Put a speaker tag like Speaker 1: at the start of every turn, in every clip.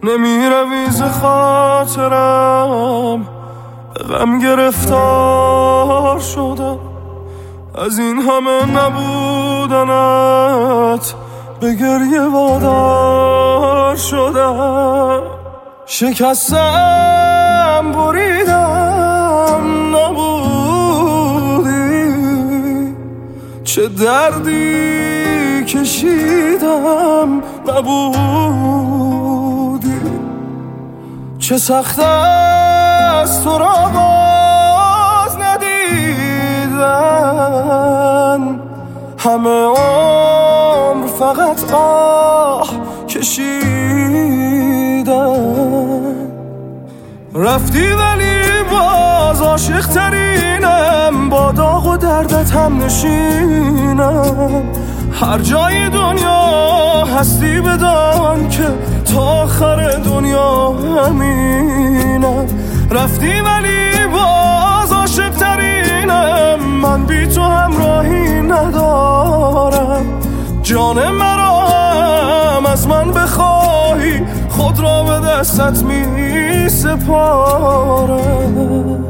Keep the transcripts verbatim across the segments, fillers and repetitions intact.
Speaker 1: نمیروی ز خاطرم، به غم گرفتار شدم. از این همه نبودنت به گریه وادار شدم. شکستم بریدم نبودی، چه دردی کشیدم نبودی. چه سخت است تو را باز ندیدن، همه عمر فقط آه کشیدن. رفتی ولی باز عاشق ترینم، با داغ و دردت هم نشینم. هر جای دنیا هستی بدان که تا آخر دنیا همینم. رفتی ولی باز عاشق ترینم، من بی تو همراهی ندارم. جان مرا هم از من بخواهی، خود را به دستت می سپارم.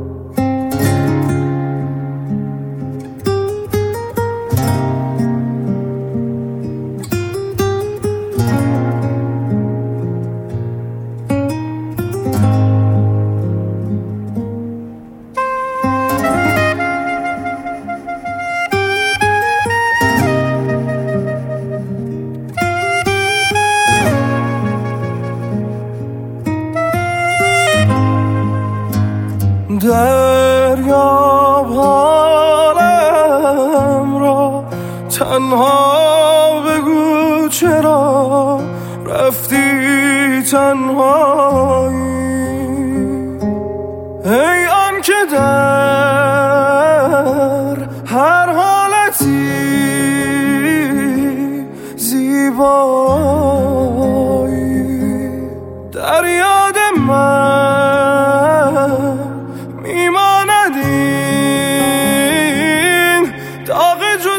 Speaker 1: دریاب حالم را تنها بگو، چرا رفتی تنهایی؟ ای آن که در هر حالتی زیبایی، در یاد من میماند این داغ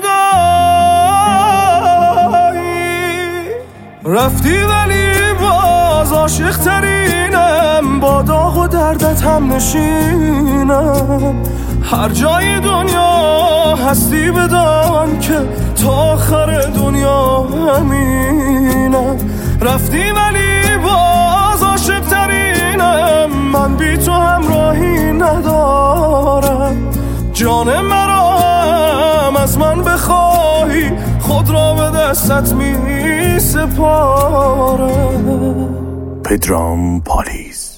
Speaker 1: جدایی. رفتی ولی باز عاشق ترینم، با داغ و دردت هم نشینم. هر جای دنیا هستی بدان که تا آخر دنیا همینم. رفتی ولی باز عاشق ترینم، من بی تو همراهی ندارم. جان مرا هم از من بخواهی، خود را به دستت می سپارم.
Speaker 2: پدرام پالیز.